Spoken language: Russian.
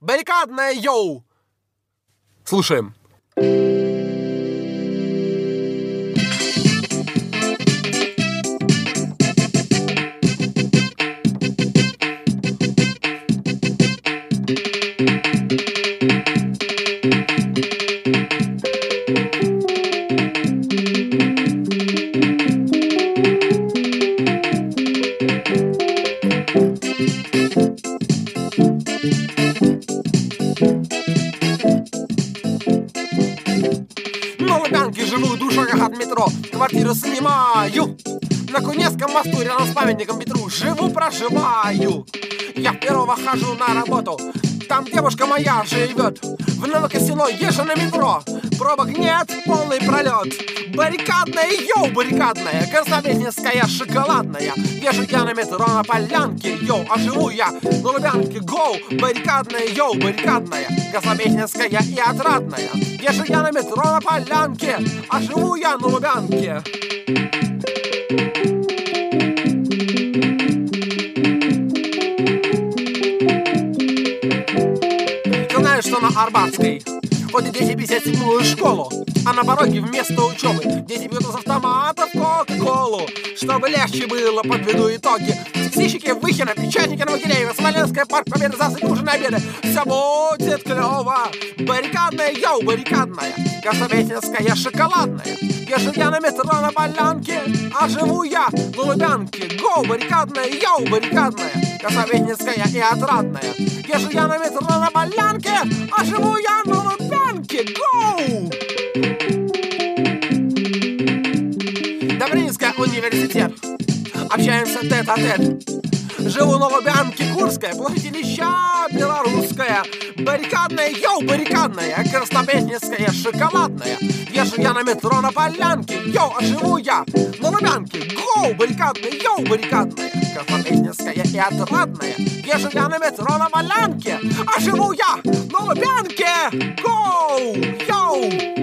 Баррикадная, йоу! Слушаем. На Лубянке живу, в 2 шагах от метро. Квартиру снимаю на Кунецком мосту, рядом с памятником Петру. Живу, проживаю. Я впервые хожу на работу. Там девушка моя живет. В Новокостяно езжу на метро. Пробок нет, полный пролет. Баррикадная, йоу, баррикадная. Красноветнинская, шоколадная. Езжу я на метро на Полянке, йоу. А живу я на Лубянке, гоу. Баррикадная, йоу, баррикадная. Красноветнинская и отрадная. Езжу я на метро на Полянке. А живу я на Лубянке. Ты знаешь, что на Арбатской ходят дети 57-ю школу, а на пороге вместо учебы дети пьют из автоматов кока-колу. Чтобы легче было, подведу итоги. Сыщики в Выхино, печатники на Могилеево, Смоленская, Парк Победы, засыпь ужин, обеды. Все будет клево. Баррикадная, йоу, баррикадная. Красноветнинская, шоколадная. Езжу я на метро на Полянке, а живу я на Лубянке. Гоу, баррикадная, йоу, баррикадная. Красноветнинская и отрадная. Езжу я на метро на Полянке, а живу я на Лубянке. Гоу! Добрынинская, университет. Общаемся тет-а-тет. Живу на Лубянке, Курская, площадь Ильича, белорусская. Баррикадная, йоу, баррикадная. Красноветнинская, шоколадная. Езжу я на метро на Полянке, йоу, а живу я на Лубянке. Гоу, баррикадная, йоу, баррикадная. Красноветнинская и отрадная. Езжу я на метро на Полянке, а живу я на Лубянке. Гоу, йоу.